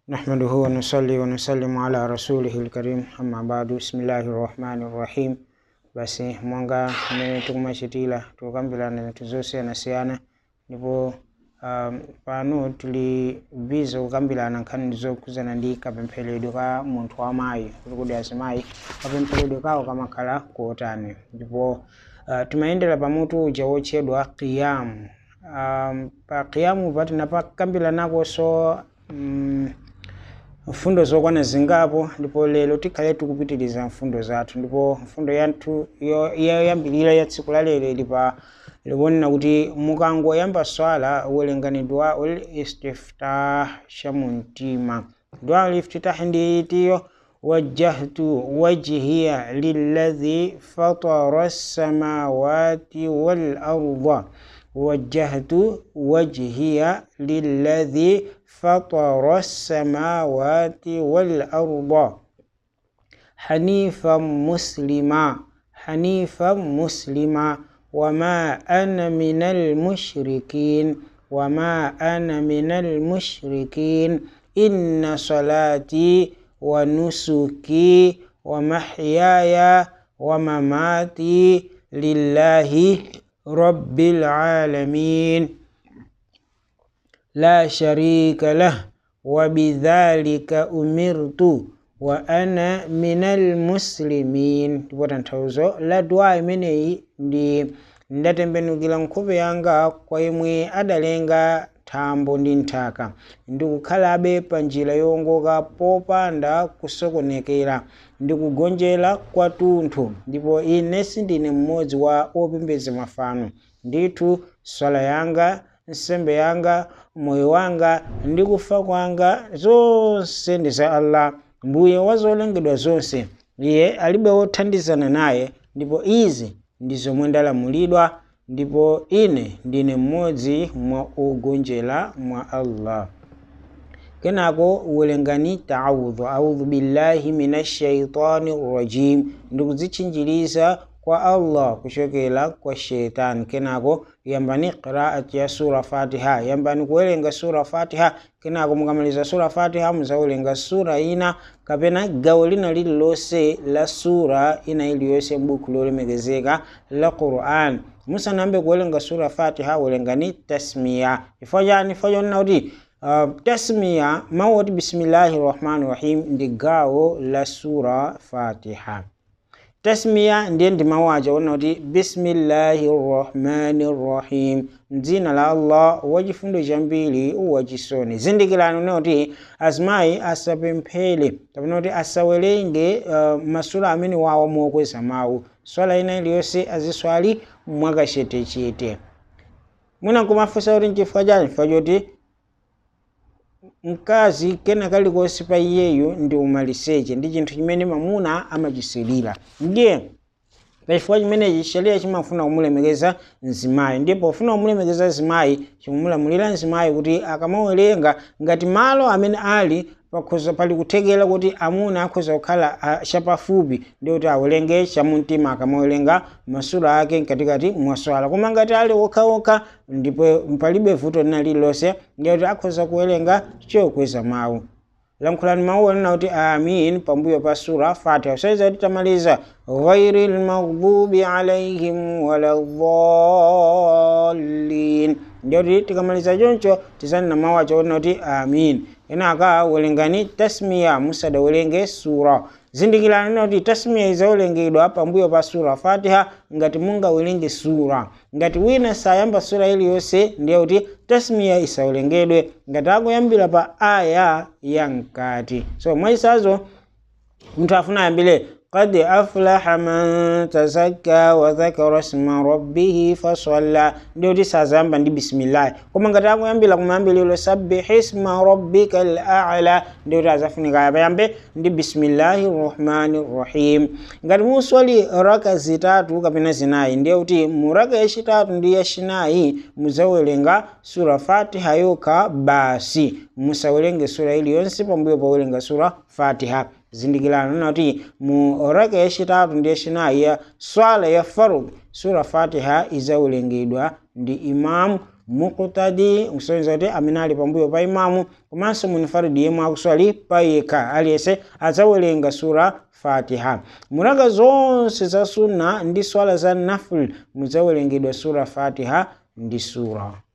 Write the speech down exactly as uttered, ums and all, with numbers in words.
نحمده ونصلي ونسلم على رسوله الكريم أما بعد بسم الله الرحمن الرحيم. Basi mwanga mmene tikumachitira tukambirana tuzosiyanasiyana ndipo um, pano tili biza kukambirana nkhani zokhudzana ndi kapempheredwe ka munthu wamayi kuti kodi azimayi kapempheredwe kawo kamakhala kotani, ndipo uh, timayendera pamutu uja wotchedwa qiyamu. Um, pa qiyamu patinapakambirana so um, mfundo zokwana zingapo, ndipo lero tikhale tikupitiriza mfundo zathu, ndipo mfundo yathu yoyambirira ya tsiku la lero ili pa liwonena kuti mukangoyamba swala uwerengani dua ul istiftah shamumtima. Dua ul istiftah ndi itiyo wajjahtu wajhiya lilladhi fatara as-samawati wal arda wajjahtu wajhiya lilladhi fatara as-samawati wal arda hanifan muslima hanifan muslima wama ana minal mushrikin wama ana minal mushrikin inna salati wa nusuki wa mahyaya wa mamati lillahi rabbil alamin la sharika lah wa bidhalika umirtu wa ana minal muslimin. Ndipo tanthauzo la dua imeneyi ndi ndatembenukira nkhope yanga kwa imwe adalenga thambo ndi nthaka, ndikukhalabe pa njira yowongoka popanda kusokonekera, ndikugonjera kwathunthu, ndipo ine sindine mmodzi wa opembedza mafano. Ndithu swala yanga, nsembe yanga, moyo wanga ndi kufa kwanga zonse ndi za Allah, mbuye wa zolengedwa zonse. Iye alibe wothandizana naye, ndipo izi ndi zomwe ndalamulidwa, ndipo ine ndine mmodzi mwa ogonjera mwa Allah. Kenako uwerengani ta'awudhu a'udhu billahi minash shaitani rajim, ndikudzitchinjiriza kwa Allah kuchokera kwa shetani. Kenako yambani qiraat ya sura Fatiha, yambani kuwerenga sura Fatiha. Kenako mukamaliza sura Fatiha muzawerenga sura ina kapena gawo lina lililonse la sura ina iliyonse m'buku lolemekezeka la Qur'an. Musanambe kuwerenga sura Fatiha werengani tasmiya. Ifo chani? Ifo chonena kuti uh, tasmiya mawu oti bismillahir rahmanir rahim ndi gawo la sura Fatiha. Tasmiya ndiye ndi mawu aja ona kuti bismillahir rahmanir rahim, mdzina la Allah wachifundo chambiri wachisoni. Zindikirani una kuti azimayi asapemphere kapena kuti asawerenge uh, masura amene wawo mokweza mawu. Swala ina iliyonse aziswali mwakachetechete. Mwina kumafunsa kuti nchifukwa chani? Chifukwa choti mkazi kena kalikonse pa iyeyo ndi umaliseche, ndi chinthu chimene mamuna amachisilira. Ndiye pachifukwa chimenechi sheria chimafuna kumulemekeza mzimayi, ndipo pofuna kumulemekeza mzimayi chimumulamulira mzimayi kuti akamawerenga ngati malo amene ali pakhoza pali kuthekera kuti amuna akhoza kukhala chapafupi, ndi kuti awerenge chamumtima akamawerenga masura ake mkatikati mwaswala. Koma ngati ali okhaokha ndipo palibe vuto lina lililonse, ndi kuti akhoza kuwerenga chokweza mawu. Lankhulani mawu anena kuti amin pambuyo pa sura Fatiha. Usaiza kuti tamaliza ghairil maghdubi alaihim waladdallin, ndi kuti tikamaliza choncho tizanena mawu acho onena kuti amin. Kenaka werengani tasmiya musadawerenge sura. Zindikirani na kuti tasmiya izawerengedwa pambuyo pa sura Fatiha ngati mungawerenge sura. Ngati wina sayamba sura iliyonse ndiye kuti tasmiya isawerengedwe ngati akuyambira pa aya ya mkati. So mwachisazo munthu afuna ayambire qad aflaha man tazakka wa dhakara isma rabbih fasalla, ndiye kuti sazayamba ndi bismillah. Koma ngati akuyambira kumayambiliro sabbih isma rabbikal a'la, ndiye kuti azafunika ayambe ndi bismillahir rahmanir rahim. Ngati muswali raka zitatu kapena zinayi, ndiye kuti mu raka yachitatu ndi yachinayi muzawerenga sura Fatiha yokha basi, musawerenge sura iliyonse pambuyo powerenga sura Fatiha. Zindikirani kuti mu raka yachitatu ndi yachinayi ya swala ya fardhu sura Fatiha izawerengedwa ndi imamu muqtadi kusonyeza kuti amene ali pambuyo pa imamu, komanso munfaridi yemwe akuswali pa yekha aliyense adzawerenga sura Fatiha. Muraka zonse za sunna ndi swala za nafil mudzawerengedwa sura Fatiha ndi sura.